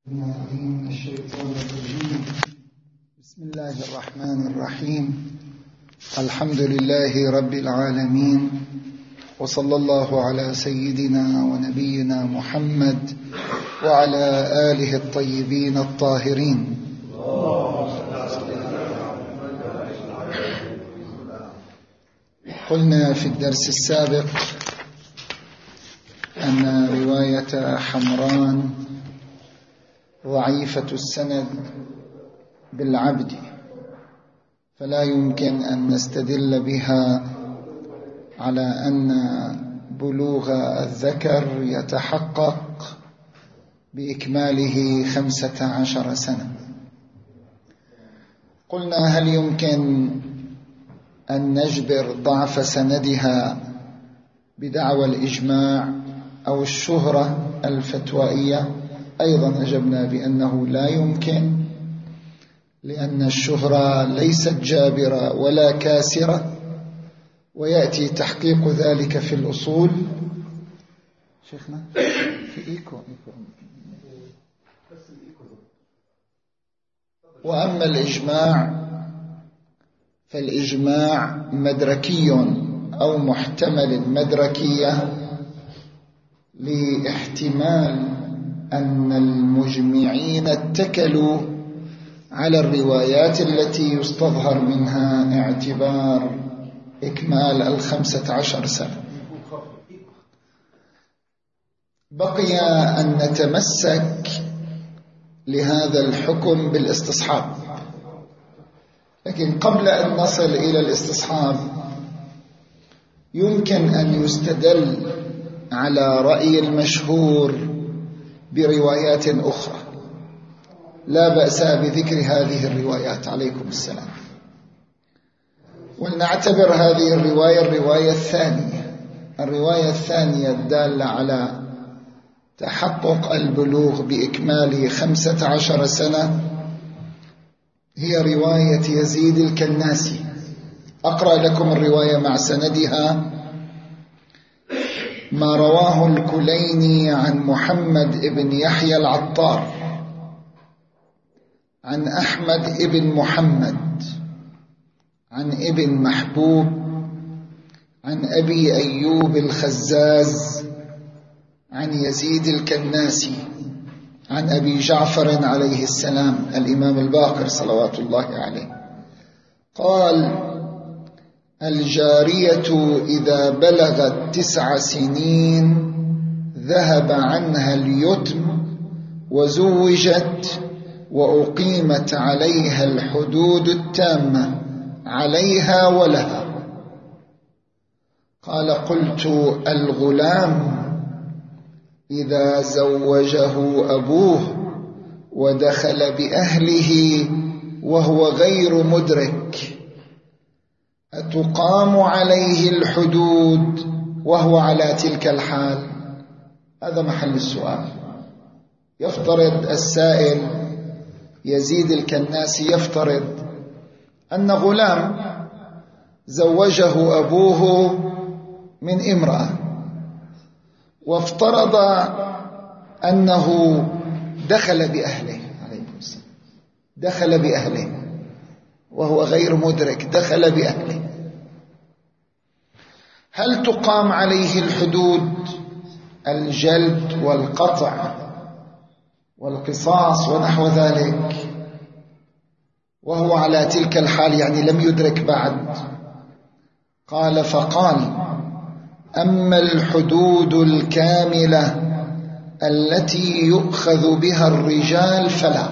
من الشيطان الرجيم. بسم الله الرحمن الرحيم. الحمد لله رب العالمين، وصلى الله على سيدنا ونبينا محمد وعلى آله الطيبين الطاهرين. قلنا في الدرس السابق أن رواية حمران ضعيفة السند بالعبد، فلا يمكن أن نستدل بها على أن بلوغ الذكر يتحقق بإكماله 15 سنة. قلنا هل يمكن أن نجبر ضعف سندها بدعوى الإجماع أو الشهرة الفتوائية؟ أيضا أجبنا بأنه لا يمكن، لأن الشهرة ليست جابرة ولا كاسرة، ويأتي تحقيق ذلك في الأصول. شيخنا في إيكو. وأما الإجماع فالإجماع مدركي أو محتمل مدركية، لاحتمال أن المجمعين اتكلوا على الروايات التي يستظهر منها اعتبار إكمال 15 سنة. بقي أن نتمسك لهذا الحكم بالاستصحاب، لكن قبل أن نصل إلى الاستصحاب يمكن أن يستدل على رأي المشهور بروايات أخرى. لا بأس بذكر هذه الروايات. عليكم السلام. ولنعتبر هذه الرواية الثانية. الرواية الثانية الدالة على تحقق البلوغ بإكمال 15 سنة هي رواية يزيد الكناسي. أقرأ لكم الرواية مع سندها. ما رواه الكليني عن محمد ابن يحيى العطار عن أحمد ابن محمد عن ابن محبوب عن أبي أيوب الخزاز عن يزيد الكناسي عن أبي جعفر عليه السلام الإمام الباقر صلوات الله عليه قال: الجارية إذا بلغت 9 سنين ذهب عنها اليتم وزوجت وأقيمت عليها الحدود التامة عليها ولها. قال: قلت: الغلام إذا زوجه أبوه ودخل بأهله وهو غير مدرك أتقام عليه الحدود وهو على تلك الحال؟ هذا محل السؤال. يفترض السائل يزيد الكناسي يفترض أن غلام زوجه أبوه من امرأة، وافترض أنه دخل بأهله، عليكم السلام، دخل بأهله وهو غير مدرك، دخل بأهله. هل تقام عليه الحدود الجلد والقطع والقصاص ونحو ذلك وهو على تلك الحال، يعني لم يدرك بعد؟ قال: فقال: أما الحدود الكاملة التي يؤخذ بها الرجال فلا،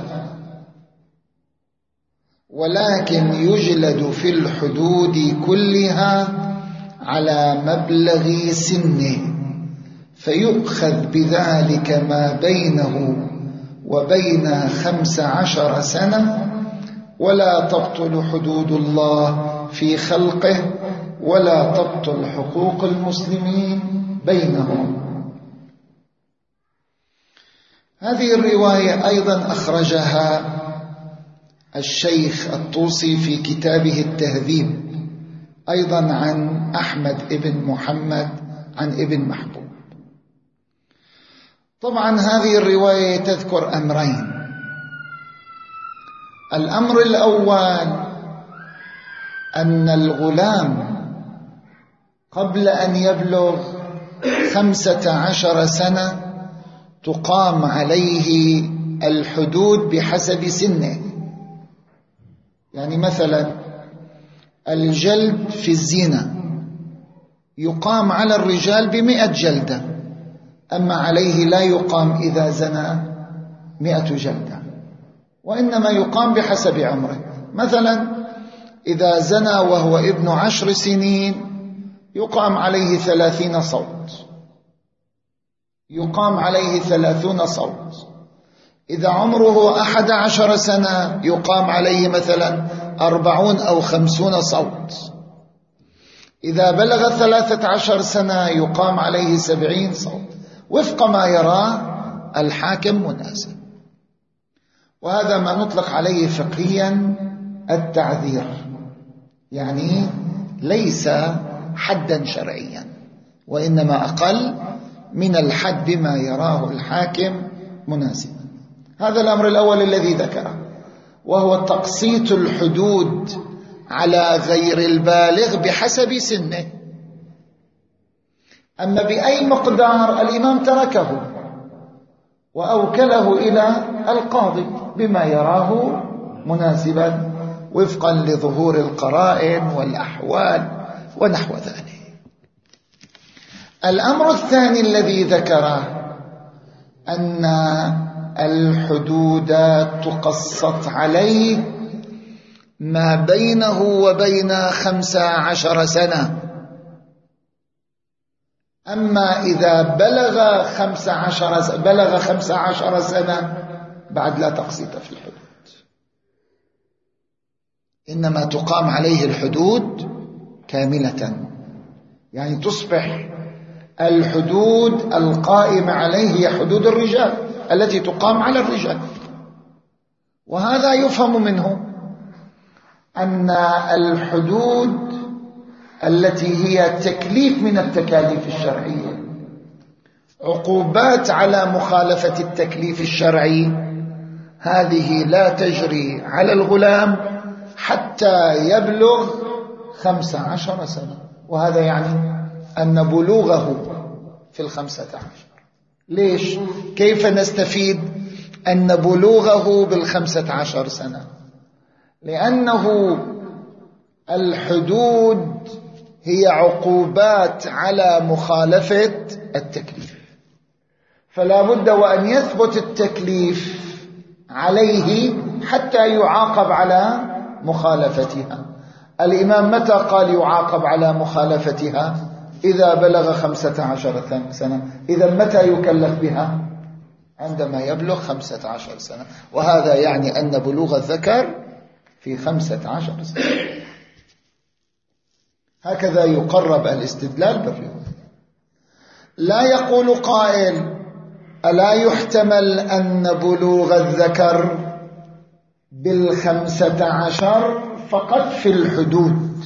ولكن يجلد في الحدود كلها على مبلغ سنه، فيؤخذ بذلك ما بينه وبين 15 سنة، ولا تبطل حدود الله في خلقه ولا تبطل حقوق المسلمين بينهم. هذه الرواية أيضا أخرجها الشيخ الطوسي في كتابه التهذيب، أيضا عن أحمد ابن محمد عن ابن محبوب. طبعا هذه الرواية تذكر أمرين. الأمر الأول أن الغلام قبل أن يبلغ 15 سنة تقام عليه الحدود بحسب سنه. يعني مثلا الجلد في الزنا يقام على الرجال ب100 جلدة، أما عليه لا يقام إذا زنى 100 جلدة، وإنما يقام بحسب عمره. مثلا إذا زنى وهو ابن 10 سنين يقام عليه 30 صوت، يقام عليه 30 صوت. إذا عمره 11 سنة يقام عليه مثلا 40 أو 50 صوت. إذا بلغ 13 سنة يقام عليه 70 صوت، وفق ما يراه الحاكم مناسب. وهذا ما نطلق عليه فقهيا التعذير، يعني ليس حدا شرعيا، وإنما أقل من الحد بما يراه الحاكم مناسبا. هذا الأمر الأول الذي ذكره، وهو تقسيط الحدود على غير البالغ بحسب سنه. أما بأي مقدار الإمام تركه وأوكله إلى القاضي بما يراه مناسبا وفقا لظهور القرائن والأحوال ونحو ذلك. الأمر الثاني الذي ذكره أن الحدود تقسط عليه ما بينه وبين 15 سنة. أما إذا بلغ 15 سنة بعد لا تقسيط في الحدود، إنما تقام عليه الحدود كاملة، يعني تصبح الحدود القائمة عليه هي حدود الرجال التي تقام على الرجال. وهذا يفهم منه أن الحدود التي هي تكليف من التكاليف الشرعية، عقوبات على مخالفة التكليف الشرعي، هذه لا تجري على الغلام حتى يبلغ 15 سنة. وهذا يعني أن بلوغه في 15. ليش؟ كيف نستفيد أن بلوغه 15 سنة؟ لأنه الحدود هي عقوبات على مخالفة التكليف، فلا بد وأن يثبت التكليف عليه حتى يعاقب على مخالفتها. الإمام متى قال يعاقب على مخالفتها؟ إذا بلغ 15 سنة. إذا متى يكلف بها؟ عندما يبلغ 15 سنة. وهذا يعني أن بلوغ الذكر في 15 سنة. هكذا يقرب الاستدلال بالرواية. لا يقول قائل: ألا يحتمل أن بلوغ الذكر 15 فقط في الحدود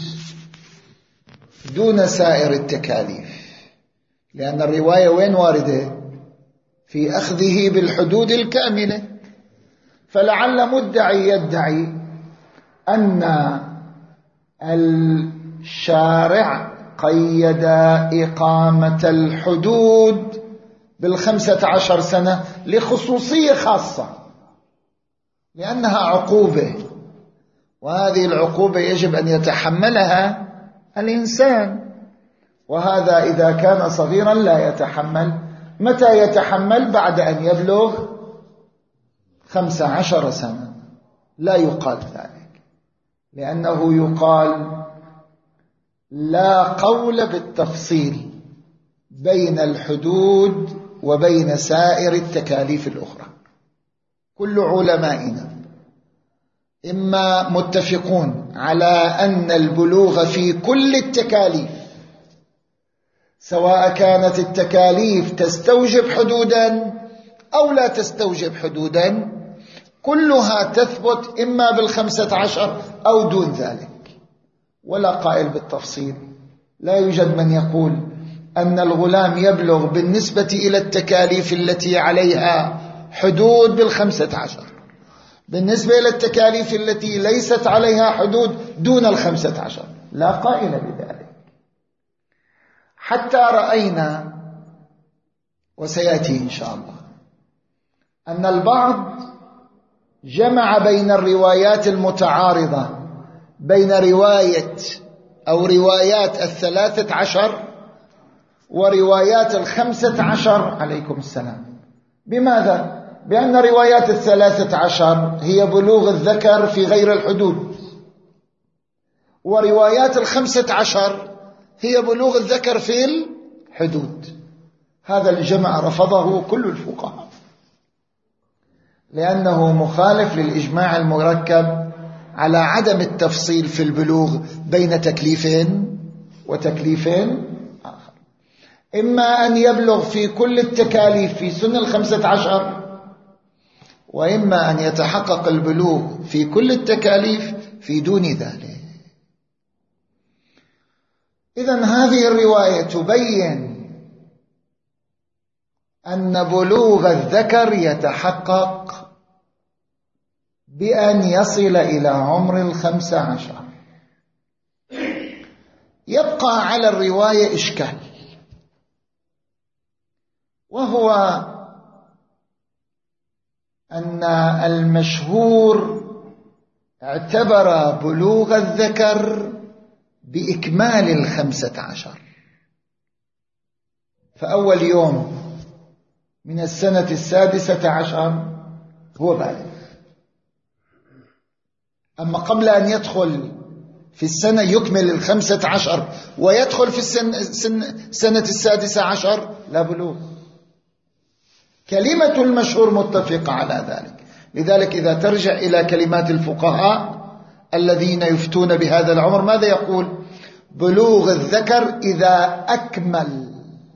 دون سائر التكاليف؟ لأن الرواية وين واردة؟ في أخذه بالحدود الكاملة. فلعل مدعي يدعي أن الشارع قيد إقامة الحدود 15 سنة لخصوصية خاصة، لأنها عقوبة، وهذه العقوبة يجب أن يتحملها الإنسان، وهذا إذا كان صغيرا لا يتحمل. متى يتحمل؟ بعد أن يبلغ 15 سنة. لا يقال ذلك، لأنه يقال لا قول بالتفصيل بين الحدود وبين سائر التكاليف الأخرى. كل علمائنا إما متفقون على أن البلوغ في كل التكاليف، سواء كانت التكاليف تستوجب حدودا أو لا تستوجب حدودا، كلها تثبت إما 15 أو دون ذلك، ولا قائل بالتفصيل. لا يوجد من يقول أن الغلام يبلغ بالنسبة إلى التكاليف التي عليها حدود بال15، بالنسبة إلى التكاليف التي ليست عليها حدود دون ال15 لا قائل بذلك. حتى رأينا وسيأتي إن شاء الله أن البعض جمع بين الروايات المتعارضة، بين رواية أو روايات 13 وروايات 15 عليكم السلام. بماذا؟ بأن روايات 13 هي بلوغ الذكر في غير الحدود، وروايات 15 هي بلوغ الذكر في الحدود. هذا الجمع رفضه كل الفقهاء لأنه مخالف للإجماع المركب على عدم التفصيل في البلوغ بين تكليفين وتكليفين آخر. إما أن يبلغ في كل التكاليف في سن 15، وإما أن يتحقق البلوغ في كل التكاليف في دون ذلك. إذن هذه الرواية تبين أن بلوغ الذكر يتحقق بأن يصل إلى عمر 15. يبقى على الرواية إشكال، وهو أن المشهور اعتبر بلوغ الذكر بإكمال 15، فأول يوم من السنة 16 هو بالغ. أما قبل أن يدخل في السنة يكمل 15 ويدخل في سنة 16 لا بلوغ. كلمة المشهور متفقة على ذلك. لذلك إذا ترجع إلى كلمات الفقهاء الذين يفتون بهذا العمر ماذا يقول؟ بلوغ الذكر إذا أكمل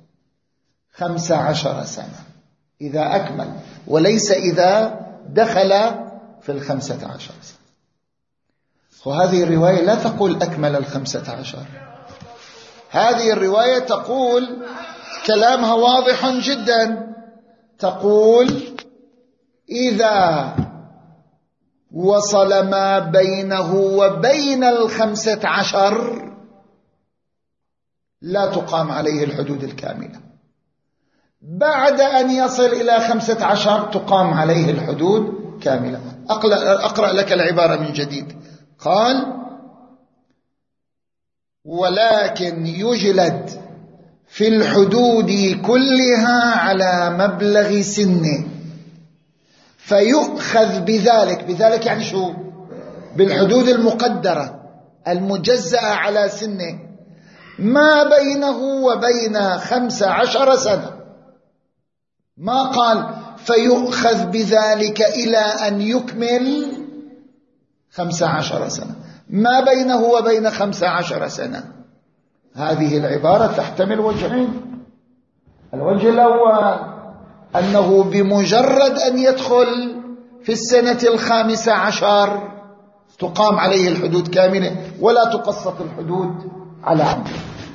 15 سنة، إذا أكمل، وليس إذا دخل في 15 سنة. وهذه الرواية لا تقول أكمل 15، هذه الرواية تقول كلامها واضح جدا، تقول إذا وصل ما بينه وبين 15 لا تقام عليه الحدود الكاملة، بعد أن يصل إلى 15 تقام عليه الحدود كاملة. أقرأ لك العبارة من جديد. قال: ولكن يجلد في الحدود كلها على مبلغ سنه، فيؤخذ بذلك يعني شو؟ بالحدود المقدرة المجزأة على سنه ما بينه وبين 15 سنة. ما قال فيؤخذ بذلك إلى أن يكمل 15 سنة، ما بينه وبين 15 سنة. هذه العبارة تحتمل وجهين. الوجه الأول أنه بمجرد أن يدخل في السنة 15 تقام عليه الحدود كاملة ولا تقسط الحدود على عمره.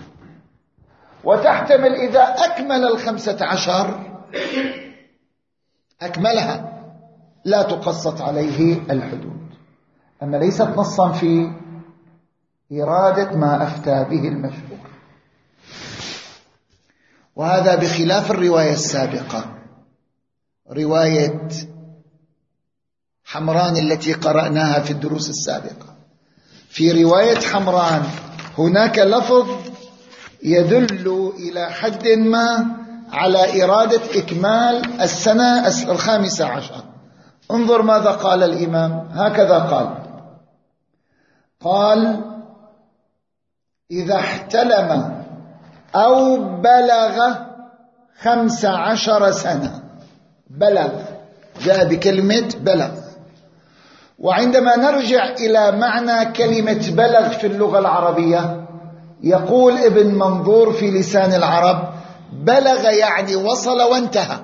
وتحتمل إذا أكمل 15 أكملها لا تقسط عليه الحدود. أما ليست نصا في إرادة ما أفتى به المشهور، وهذا بخلاف الرواية السابقة، رواية حمران التي قرأناها في الدروس السابقة. في رواية حمران هناك لفظ يدل إلى حد ما على إرادة إكمال السنة 15. انظر ماذا قال الإمام، هكذا قال: إذا احتلم أو بلغ 15 سنة. بلغ جاء بكلمة بلغ. وعندما نرجع إلى معنى كلمة بلغ في اللغة العربية يقول ابن منظور في لسان العرب: بلغ يعني وصل وانتهى.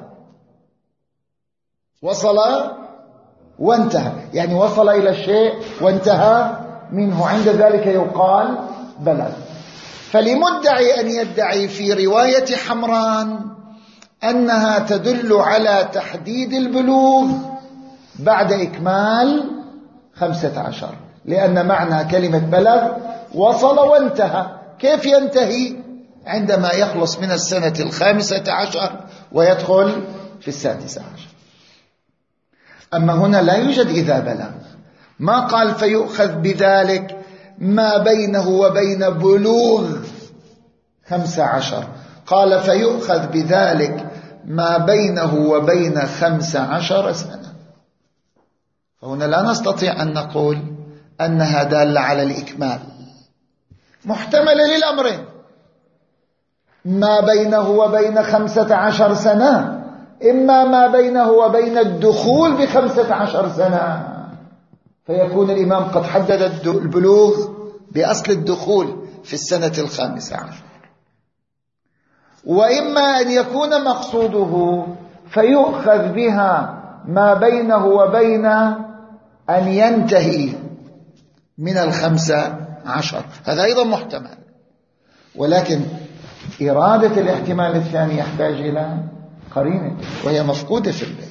وصل وانتهى يعني وصل إلى الشيء وانتهى منه، عند ذلك يقال بلغ. فلمدعي أن يدعي في رواية حمران أنها تدل على تحديد البلوغ بعد إكمال 15، لأن معنى كلمة بلغ وصل وانتهى. كيف ينتهي؟ عندما يخلص من السنة 15 ويدخل في 16. أما هنا لا يوجد إذا بلغ، ما قال فيؤخذ بذلك ما بينه وبين بلوغ 15، قال فيؤخذ بذلك ما بينه وبين 15 سنة. فهنا لا نستطيع أن نقول أنها دالة على الإكمال، محتملة للأمرين، ما بينه وبين 15 سنة، إما ما بينه وبين الدخول ب15 سنة، فيكون الإمام قد حدد البلوغ بأصل الدخول في السنة 15، وإما أن يكون مقصوده فيؤخذ بها ما بينه وبين أن ينتهي من 15، هذا أيضا محتمل. ولكن إرادة الاحتمال الثاني يحتاج إلى قرينة، وهي مفقودة في البيت.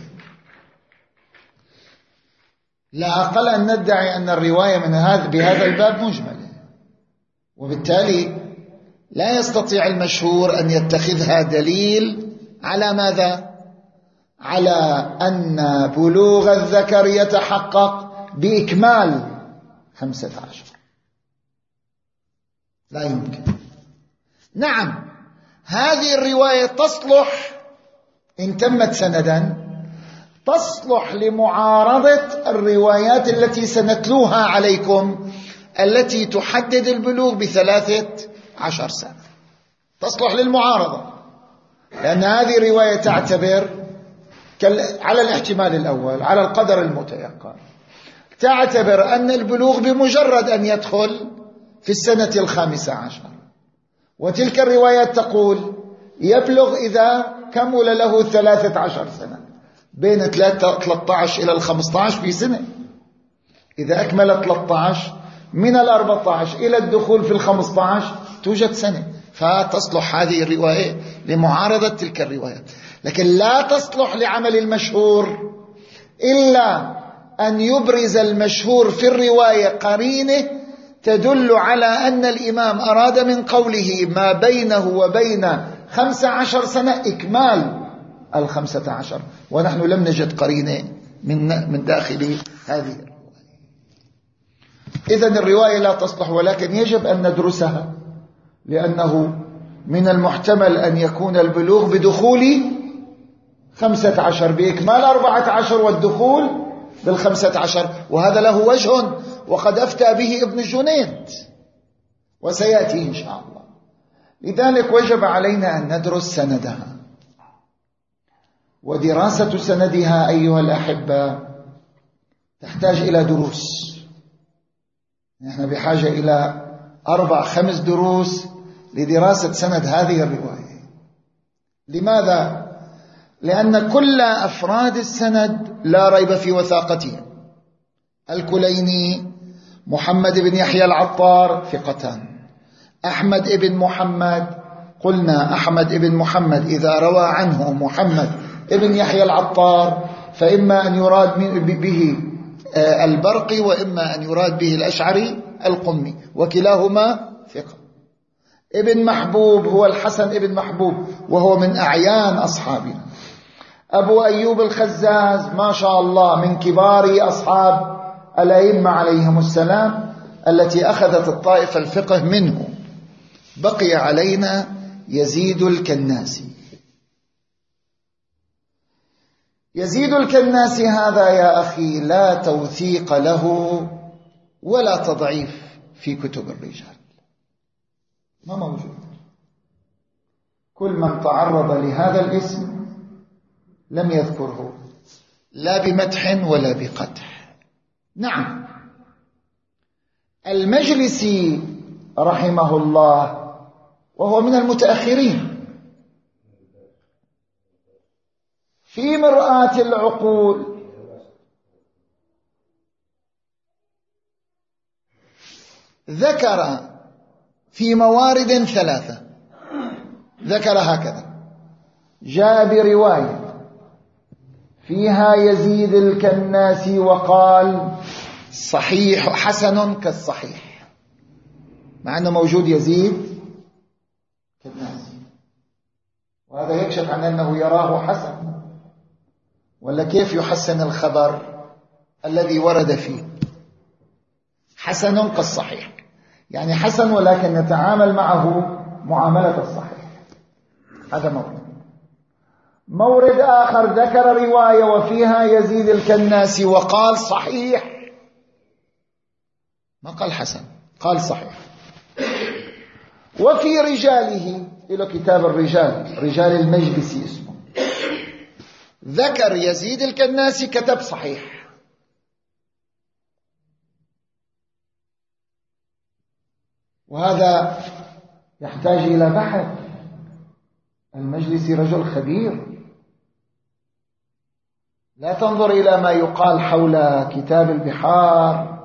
لا أقل أن ندعي أن الرواية بهذا الباب مجملة، وبالتالي لا يستطيع المشهور أن يتخذها دليل على ماذا؟ على أن بلوغ الذكر يتحقق بإكمال 15. لا يمكن. نعم، هذه الرواية تصلح إن تمت سندا، تصلح لمعارضة الروايات التي سنتلوها عليكم التي تحدد البلوغ ب13 سنة، تصلح للمعارضة، لأن هذه الرواية تعتبر على الاحتمال الأول، على القدر المتيقن، تعتبر أن البلوغ بمجرد أن يدخل في السنة 15، وتلك الروايات تقول يبلغ إذا كمل له 13 سنة، بين 13 إلى 15 في سنة، إذا أكمل 13 من 14 إلى الدخول في 15 توجد سنة، فتصلح هذه الرواية لمعارضة تلك الروايات. لكن لا تصلح لعمل المشهور إلا أن يبرز المشهور في الرواية قرينة تدل على أن الإمام أراد من قوله ما بينه وبين 15 سنة إكمال 15، ونحن لم نجد قرينة من داخل هذه الرواية. إذن الرواية لا تصلح، ولكن يجب أن ندرسها، لأنه من المحتمل أن يكون البلوغ بدخول 15 بإكمال 14 والدخول بال15، وهذا له وجه وقد أفتى به ابن جنيد وسيأتي إن شاء الله. لذلك وجب علينا أن ندرس سندها، ودراسة سندها أيها الأحبة تحتاج إلى دروس. نحن بحاجة إلى 4-5 دروس لدراسة سند هذه الرواية. لماذا؟ لأن كل أفراد السند لا ريب في وثاقتهم. الكليني محمد بن يحيى العطار ثقتان، أحمد بن محمد، قلنا أحمد بن محمد إذا روى عنه محمد بن يحيى العطار فإما أن يراد به البرقي وإما أن يراد به الأشعري القمي، وكلاهما ثقة. ابن محبوب هو الحسن ابن محبوب، وهو من أعيان أصحابنا. أبو أيوب الخزاز ما شاء الله من كبار أصحاب الأئمة عليهم السلام التي أخذت الطائفة الفقه منه. بقي علينا يزيد الكناسي. يزيد الكناسي هذا يا أخي لا توثيق له ولا تضعيف في كتب الرجال، ما موجود. كل من تعرض لهذا الاسم لم يذكره لا بمدح ولا بقدح. نعم، المجلسي رحمه الله وهو من المتأخرين في مرآة العقول ذكر في موارد 3 ذكر هكذا: جاء برواية فيها يزيد الكناسي وقال صحيح حسن كالصحيح، مع أنه موجود يزيد كالناسي، وهذا يكشف عن أنه يراه حسن. ولا كيف يحسن الخبر الذي ورد فيه؟ حسن كالصحيح، يعني حسن ولكن نتعامل معه معاملة الصحيح. هذا مورد آخر ذكر رواية وفيها يزيد الكناسي وقال صحيح، ما قال حسن، قال صحيح. وفي رجاله، إلى كتاب الرجال، رجال المجلسي اسمه، ذكر يزيد الكناسي كتب صحيح. وهذا يحتاج إلى بحث. المجلسي رجل خبير، لا تنظر إلى ما يقال حول كتاب البحار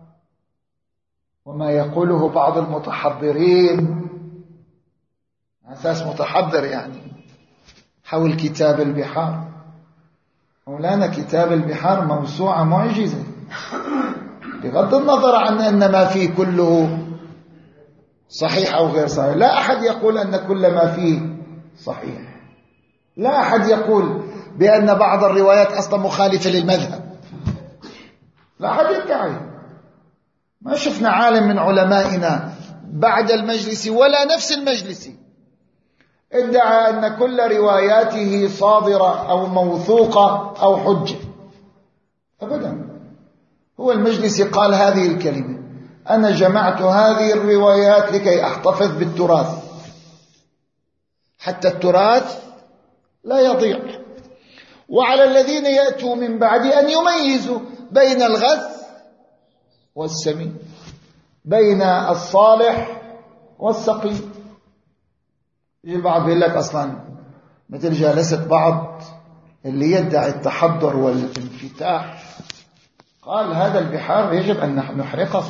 وما يقوله بعض المتحضرين، أساس متحضر يعني حول كتاب البحار. مولانا كتاب البحار موسوعة معجزة، بغض النظر عن أن ما فيه كله صحيح أو غير صحيح. لا أحد يقول أن كل ما فيه صحيح، لا أحد يقول بأن بعض الروايات أصلا مخالفة للمذهب، لا أحد يدعي. ما شفنا عالم من علمائنا بعد المجلس ولا نفس المجلس ادعى أن كل رواياته صادرة أو موثوقة أو حجة، أبدا. هو المجلس قال هذه الكلمة: أنا جمعت هذه الروايات لكي أحتفظ بالتراث، حتى التراث لا يضيع، وعلى الذين يأتوا من بعد أن يميزوا بين الغث والسمين، بين الصالح والسقيم. يجي البعض يقول لك أصلا مثل جالسة بعض اللي يدعي التحضر والانفتاح، قال هذا البحار يجب أن نحرقه،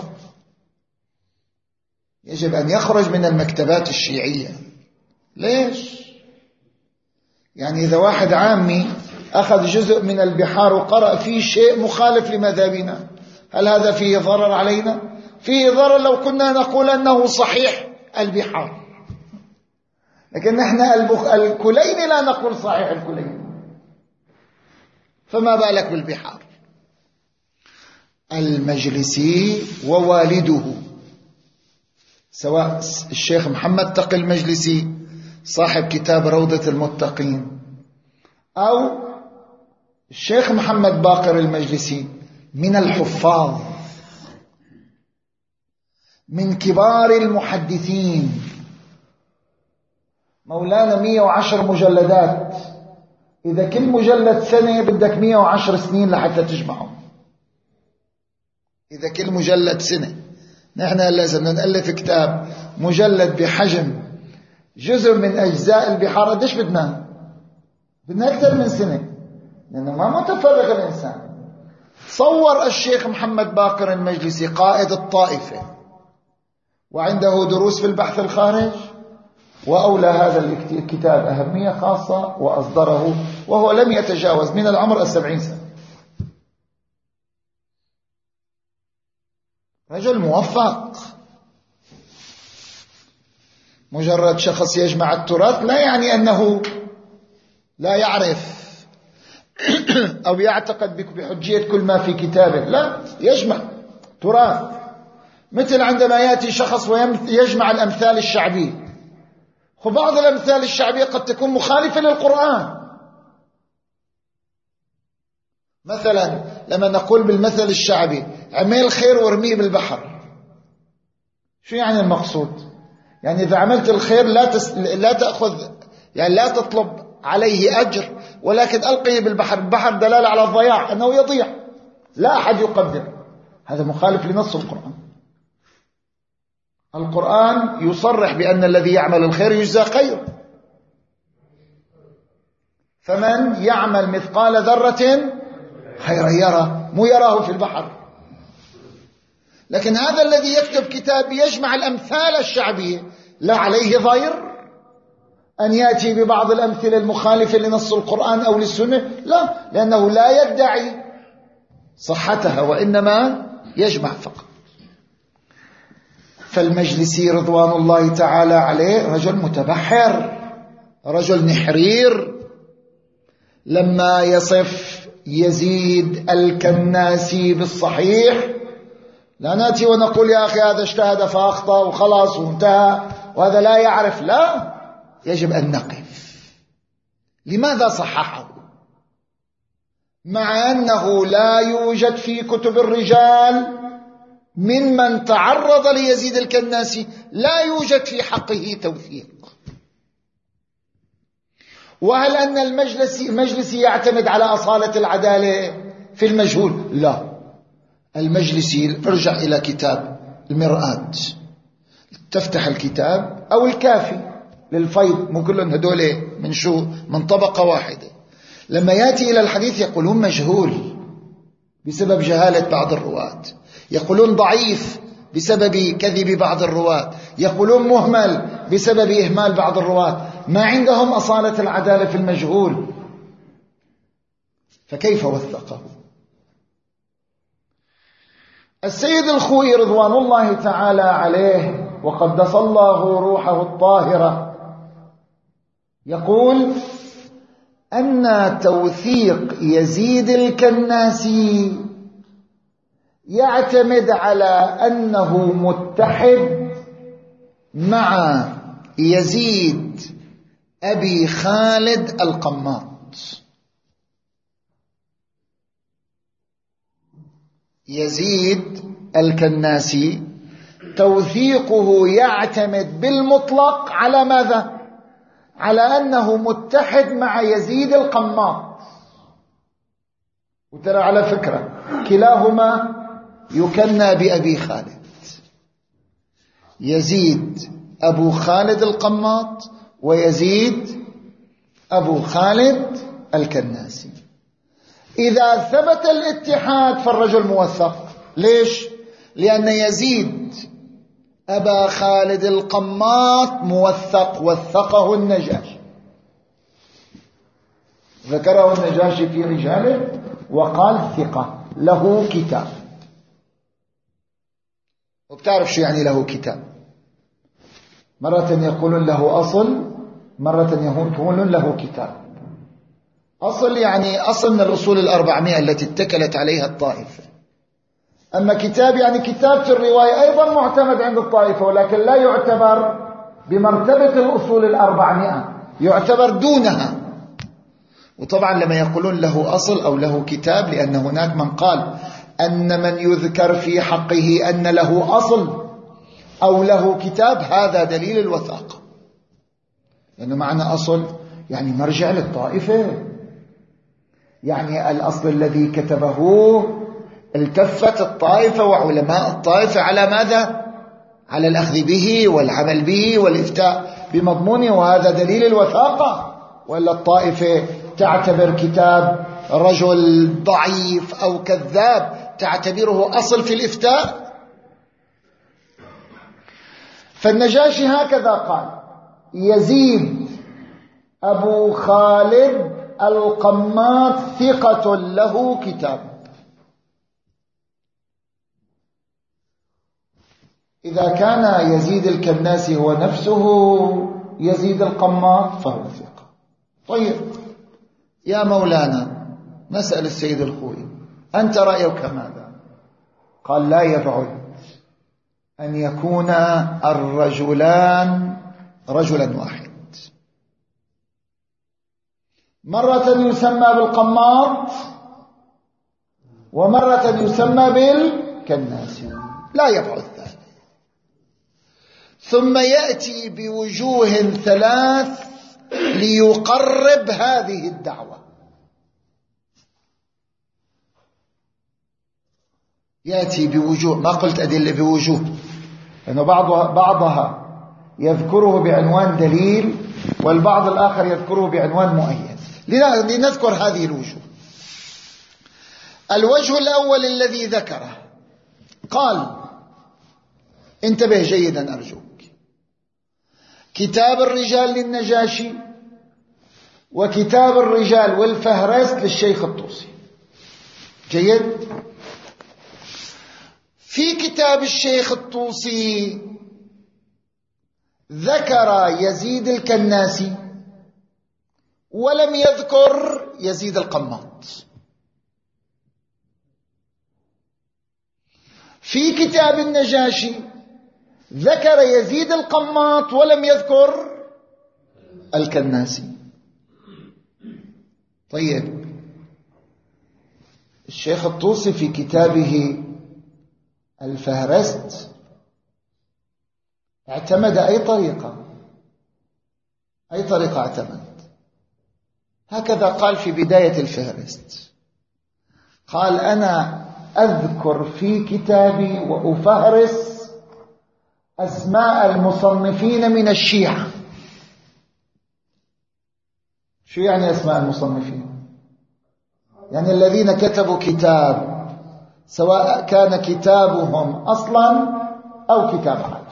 يجب أن يخرج من المكتبات الشيعية. ليش؟ يعني إذا واحد عامي أخذ جزء من البحار وقرأ فيه شيء مخالف لمذهبنا، هل هذا فيه ضرر علينا؟ فيه ضرر لو كنا نقول أنه صحيح البحار، لكن نحن الكلين لا نقول صحيح الكلين، فما بالك بالبحار. المجلسي ووالده، سواء الشيخ محمد تقي المجلسي صاحب كتاب روضة المتقين أو الشيخ محمد باقر المجلسي، من الحفاظ، من كبار المحدثين. مولانا 110 مجلدات، إذا كل مجلد سنة بدك 110 سنين لحتى تجمعه. إذا كل مجلد سنة، نحن لازم نألف كتاب مجلد بحجم جزء من أجزاء البحار، قديش بدنا أكثر من سنة، لأنه ما متفرغ الإنسان. صور الشيخ محمد باقر المجلسي قائد الطائفة وعنده دروس في البحث الخارج، وأولى هذا الكتاب أهمية خاصة وأصدره وهو لم يتجاوز من العمر 70 سنة. رجل موفق. مجرد شخص يجمع التراث لا يعني أنه لا يعرف أو يعتقد بحجية كل ما في كتابه، لا، يجمع تراث. مثل عندما يأتي شخص ويجمع الأمثال الشعبية، وبعض الأمثال الشعبية قد تكون مخالفة للقرآن. مثلا لما نقول بالمثل الشعبي عمل خير وارميه بالبحر، شو يعني المقصود؟ يعني إذا عملت الخير لا تأخذ، يعني لا تطلب عليه أجر، ولكن ألقيه بالبحر. البحر دلالة على الضياع، أنه يضيع، لا أحد يقدر. هذا مخالف لنص القرآن. القرآن يصرح بأن الذي يعمل الخير يجزى خير. فمن يعمل مثقال ذرة خيرا يرى، مو يراه في البحر. لكن هذا الذي يكتب كتاب يجمع الأمثال الشعبية لا عليه ضير أن يأتي ببعض الأمثلة المخالفة لنص القرآن أو للسنة، لا، لأنه لا يدعي صحتها وإنما يجمع فقط. فالمجلسي رضوان الله تعالى عليه رجل متبحر، رجل نحرير. لما يصف يزيد الكناسي بالصحيح لا نأتي ونقول يا أخي هذا اجتهد فأخطأ وخلاص وانتهى وهذا لا يعرف، لا، يجب أن نقف. لماذا صححه مع أنه لا يوجد في كتب الرجال ممن تعرض ليزيد الكناسي لا يوجد في حقه توثيق؟ وهل أن المجلسي يعتمد على أصالة العدالة في المجهول؟ لا، المجلسي ارجع إلى كتاب المرآة، تفتح الكتاب أو الكافي للفيض، مو كلهم هدول من طبقة واحدة. لما يأتي إلى الحديث يقولون مجهول بسبب جهالة بعض الرواة، يقولون ضعيف بسبب كذب بعض الرواة، يقولون مهمل بسبب إهمال بعض الرواة. ما عندهم أصالة العدالة في المجهول، فكيف وثقه؟ السيد الخوئي رضوان الله تعالى عليه وقدس الله روحه الطاهرة يقول أن توثيق يزيد الكناسي يعتمد على أنه متحد مع يزيد أبي خالد القماط. يزيد الكناسي توثيقه يعتمد بالمطلق على ماذا؟ على أنه متحد مع يزيد القماط. وترى على فكرة كلاهما يكنى بأبي خالد، يزيد أبو خالد القماط ويزيد أبو خالد الكناسي. إذا ثبت الاتحاد فالرجل موثق. ليش؟ لأن يزيد أبا خالد القماط موثق، وثقه النجاشي، ذكره النجاشي في رجاله وقال ثقة له كتاب. وبتعرف شو يعني له كتاب؟ مرة يقولون له أصل، مرة يقولون له كتاب. أصل يعني أصل من الأصول 400 التي اتكلت عليها الطائفة. أما كتاب يعني كتاب في الرواية أيضا معتمد عند الطائفة، ولكن لا يعتبر بمرتبة الأصول 400، يعتبر دونها. وطبعا لما يقولون له أصل أو له كتاب، لأن هناك من قال أن من يذكر في حقه أن له أصل أو له كتاب هذا دليل الوثاقة، لأنه معنى أصل يعني مرجع للطائفة، يعني الأصل الذي كتبه التفت الطائفة وعلماء الطائفة على ماذا؟ على الأخذ به والعمل به والإفتاء بمضمونه، وهذا دليل الوثاقة. وإلا الطائفة تعتبر كتاب رجل ضعيف أو كذاب تعتبره أصل في الإفتاء. فالنجاشي هكذا قال: يزيد أبو خالد القماط ثقة له كتاب. إذا كان يزيد الكناسي هو نفسه يزيد القماط فهو ثقة. طيب يا مولانا، نسأل السيد الخوئي أنت رأيك ماذا؟ قال: لا يبعد أن يكون الرجلان رجلا واحد، مرة يسمى بالقماط ومرة يسمى بالكناسي، لا يبعد ذلك. ثم يأتي بوجوه ثلاث ليقرب هذه الدعوة. يأتي بوجوه، ما قلت أدلة بوجوه، لأنه بعضها يذكره بعنوان دليل والبعض الآخر يذكره بعنوان مؤيد. لنذكر هذه الوجوه. الوجه الأول الذي ذكره قال: انتبه جيدا أرجوك. كتاب الرجال للنجاشي وكتاب الرجال والفهرست للشيخ الطوسي. جيد. في كتاب الشيخ الطوسي ذكر يزيد الكناسي ولم يذكر يزيد القماط. في كتاب النجاشي ذكر يزيد القماط ولم يذكر الكناسي. طيب، الشيخ الطوسي في كتابه الفهرست اعتمد أي طريقة اعتمد؟ هكذا قال في بداية الفهرست، قال: أنا أذكر في كتابي وأفهرس أسماء المصنفين من الشيعة. شو يعني أسماء المصنفين؟ يعني الذين كتبوا كتاب، سواء كان كتابهم أصلا أو كتاب عادي.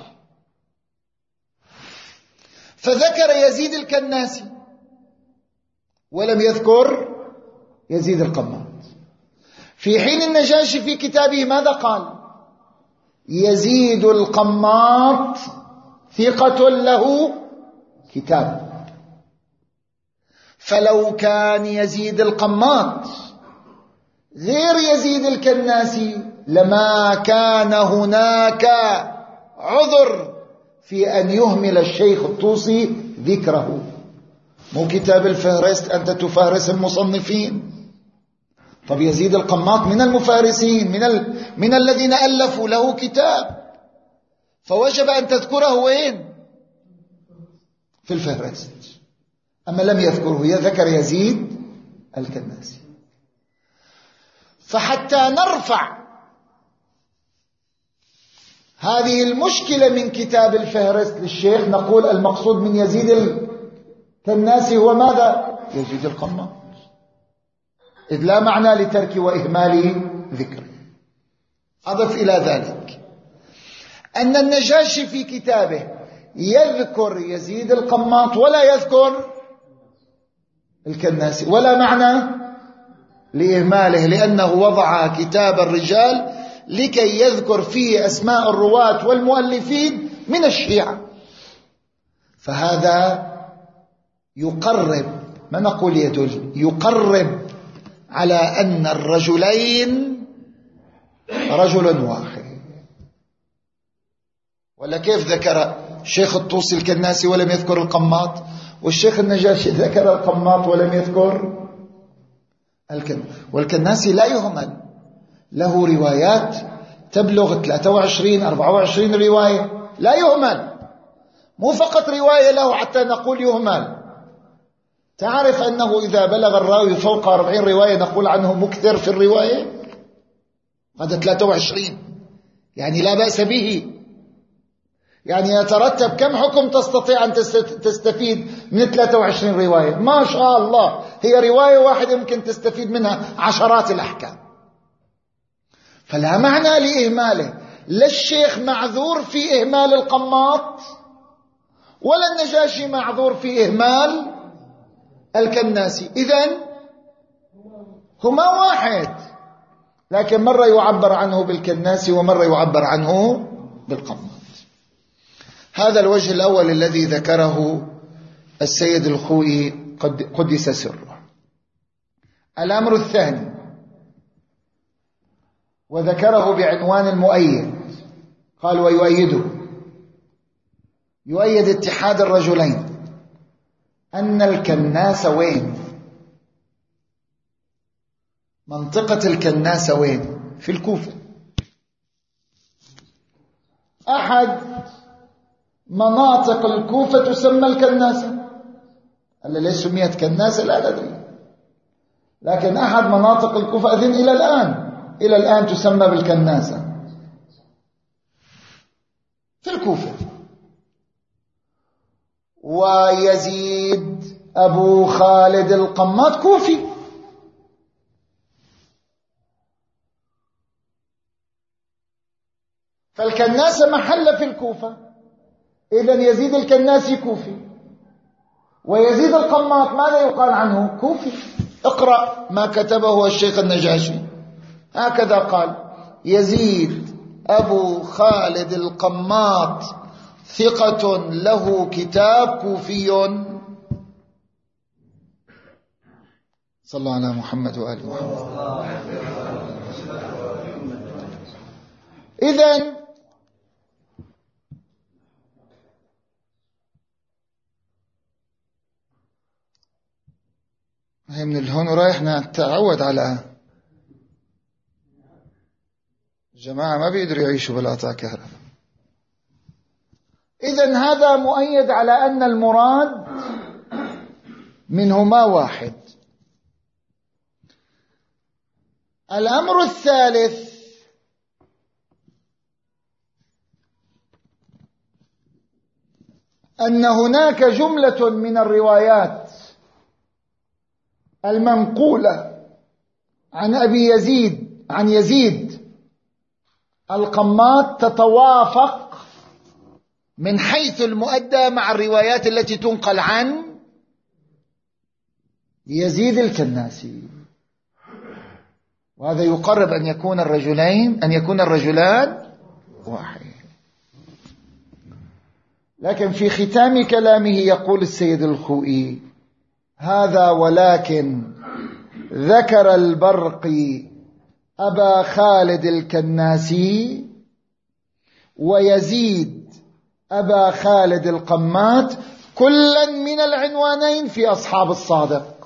فذكر يزيد الكناسي ولم يذكر يزيد القماط، في حين النجاشي في كتابه ماذا قال؟ يزيد القماط ثقة له كتاب. فلو كان يزيد القماط غير يزيد الكناسي لما كان هناك عذر في أن يهمل الشيخ الطوسي ذكره. مو كتاب الفهرست أنت تفهرس المصنفين. طب يزيد القماط من المفارسين، من الذين ألفوا له كتاب، فوجب أن تذكره وين؟ في الفهرست. أما لم يذكره، ذكر يزيد الكناسي. فحتى نرفع هذه المشكلة من كتاب الفهرست للشيخ نقول المقصود من يزيد الكناسي هو ماذا؟ يزيد القماط، إذ لا معنى لترك وإهمال ذكره. أضف إلى ذلك أن النجاشي في كتابه يذكر يزيد القماط ولا يذكر الكناسي، ولا معنى لإهماله، لأنه وضع كتاب الرجال لكي يذكر فيه أسماء الرواة والمؤلفين من الشيعة. فهذا يقرب، ما نقول يدل، يقرب على أن الرجلين رجل واحد. ولا كيف ذكر الشيخ الطوسي الكناسي ولم يذكر القماط، والشيخ النجاشي ذكر القماط ولم يذكر والكناسي لا يهمل، له روايات تبلغ 23 24 رواية، لا يهمل. مو فقط رواية له حتى نقول يهمل. تعرف أنه إذا بلغ الراوي فوق 40 رواية نقول عنه مكثر في الرواية؟ هذا 23 يعني لا بأس به. يعني يترتب كم حكم تستطيع أن تستفيد من 23 رواية؟ ما شاء الله، هي رواية واحدة ممكن تستفيد منها عشرات الأحكام. فلا معنى لإهماله. لا الشيخ معذور في إهمال القماط ولا النجاشي معذور في إهمال الكناسي. إذن هما واحد، لكن مرة يعبر عنه بالكناسي ومرة يعبر عنه بالقماط. هذا الوجه الأول الذي ذكره السيد الخوئي قدس سره. الأمر الثاني وذكره بعنوان المؤيد، قال: ويؤيده، يؤيد اتحاد الرجلين، أن الكناس وين؟ منطقة الكناس وين؟ في الكوفة. أحد مناطق الكوفة تسمى الكناسة. هل ليش سميت كناسة؟ لا ندري، لكن أحد مناطق الكوفة أذن إلى الآن تسمى بالكناسة في الكوفة. ويزيد أبو خالد القماط كوفي، فالكناس محل في الكوفة، إذن يزيد الكناسي كوفي، ويزيد القماط ماذا يقال عنه؟ كوفي. اقرأ ما كتبه الشيخ النجاشي، هكذا قال: يزيد أبو خالد القماط ثقة له كتاب كوفي. صلى الله على محمد وآل محمد. إذن هي من الهون ورايح نتعود على الجماعة ما بيقدروا يعيشوا بلا قطع كهرباء. إذن هذا مؤيد على أن المراد منهما واحد. الأمر الثالث: أن هناك جملة من الروايات المنقولة عن أبي يزيد عن يزيد القماط تتوافق من حيث المؤدى مع الروايات التي تنقل عن يزيد الكناسي، وهذا يقرب أن يكون الرجلان واحد. لكن في ختام كلامه يقول السيد الخوئي: هذا ولكن ذكر البرقي أبا خالد الكناسي ويزيد أبا خالد القماط كلا من العنوانين في أصحاب الصادق،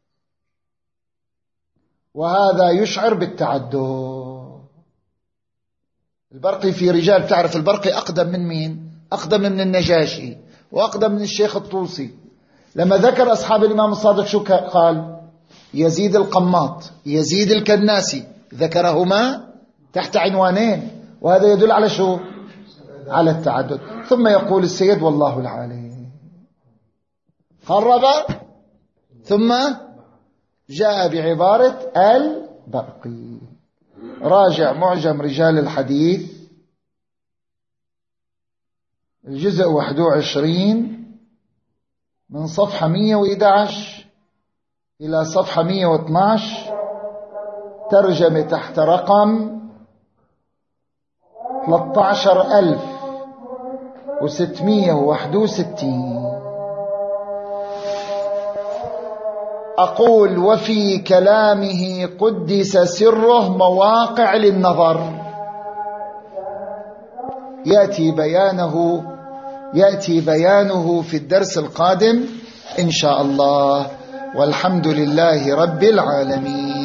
وهذا يشعر بالتعدد. البرقي في رجال، تعرف البرقي أقدم من مين؟ أقدم من النجاشي وأقدم من الشيخ الطوسي. لما ذكر أصحاب الإمام الصادق شو قال؟ يزيد القماط، يزيد الكناسي، ذكرهما تحت عنوانين، وهذا يدل على شو؟ على التعدد. ثم يقول السيد: والله العالي. قرب ثم جاء بعبارة البرقي. راجع معجم رجال الحديث الجزء 21 من صفحة 111 إلى صفحة 112، ترجمة تحت رقم 13661. أقول: وفي كلامه قدس سره مواقع للنظر، يأتي بيانه في الدرس القادم إن شاء الله، والحمد لله رب العالمين.